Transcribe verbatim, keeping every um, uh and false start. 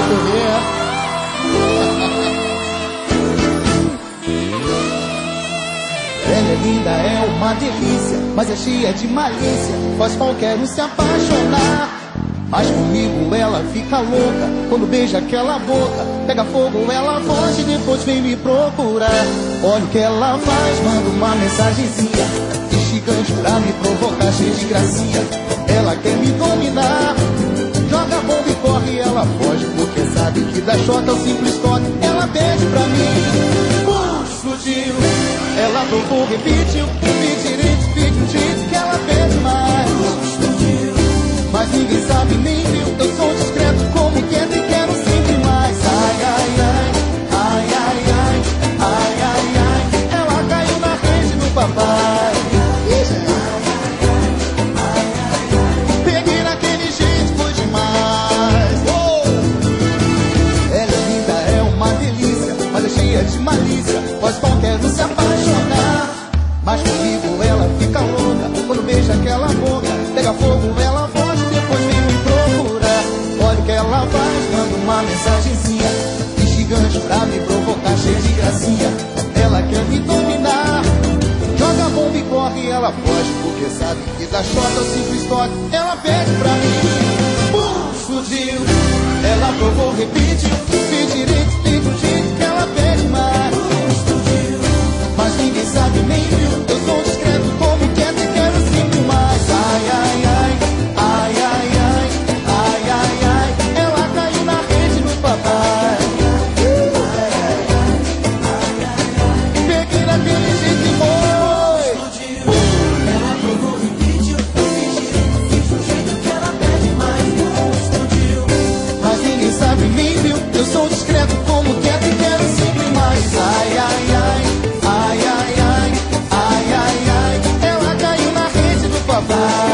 correr. Ela é linda, é uma delícia, mas é cheia de malícia, faz qualquer um se apaixonar. Mas comigo ela fica louca, quando beija aquela boca, pega fogo, ela foge e depois vem me procurar. Olha o que ela faz, manda uma mensagenzinha instigante pra me provocar, cheia de gracinha. Ela quer me dominar, joga a bomba e corre, ela foge, porque sabe que dá choque ao simples toque. Ela pede pra mim, uh, explodiu. Ela tocou, repetiu, repetirite, repetirite, que ela pede mais, uh, explodiu. Mas ninguém sabe nem viu, eu sou discreto como quero e quero sempre mais. Ai, ai, ai, ai, ai, ai, ai, ai, ai. Ela caiu na rede do papai. Peguei naquele jeito, foi demais. Oh! Ela é linda, é uma delícia, mas é cheia de malícia, faz qualquer um se apaixonar. Mas comigo ela fica louca, quando beija aquela boca, pega fogo, ela foge, depois vem me procurar. Olha o que ela faz, manda uma mensagenzinha instigante pra me provocar, cheia de gracinha. Ela quer me dominar, joga a bomba e corre, ela foge, porque sabe que dá choque ao simples toque. Ela pede pra mim, pum, explodiu. Ela provou, repetiu, repetirite, tem um jeito que ela pede mais, pum, explodiu. Mas ninguém sabe nem viu, eu sou discreto como quero e quero sempre mais. Ai, ai, ai, ai, ai, ai, ai, ai, ai. Ela caiu na rede do papai. Peguei naquele jeito e foi. Ela provou, repetiu, repetiu, fiz um jeito que ela pede mais, não explodiu. Mas ninguém sabe nem viu, eu sou discreto como quero e quero sempre mais. Ai, ai, ai, ai, ai, ai, ai, ai, ai. Ela caiu na rede do papai.